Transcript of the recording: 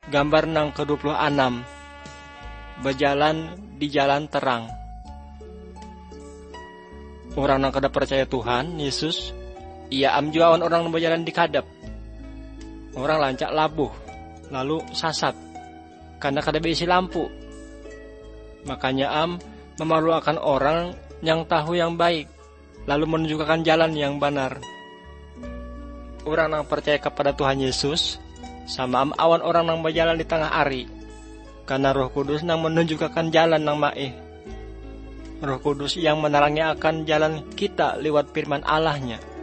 Gambar nang ke-26, berjalan di jalan terang. Orang nang kada percaya Tuhan Yesus, ia amjuawan orang nang berjalan di kadap. Orang lancak labuh, lalu sasat, karena kada beisi lampu. Makanya memalu akan orang yang tahu yang baik, lalu menunjukkan jalan yang benar. Orang yang percaya kepada Tuhan Yesus sama awan orang yang berjalan di tengah ari, karena Roh Kudus yang menunjukkan jalan yang maeh. Roh Kudus yang menerangi akan jalan kita lewat firman Allah-Nya.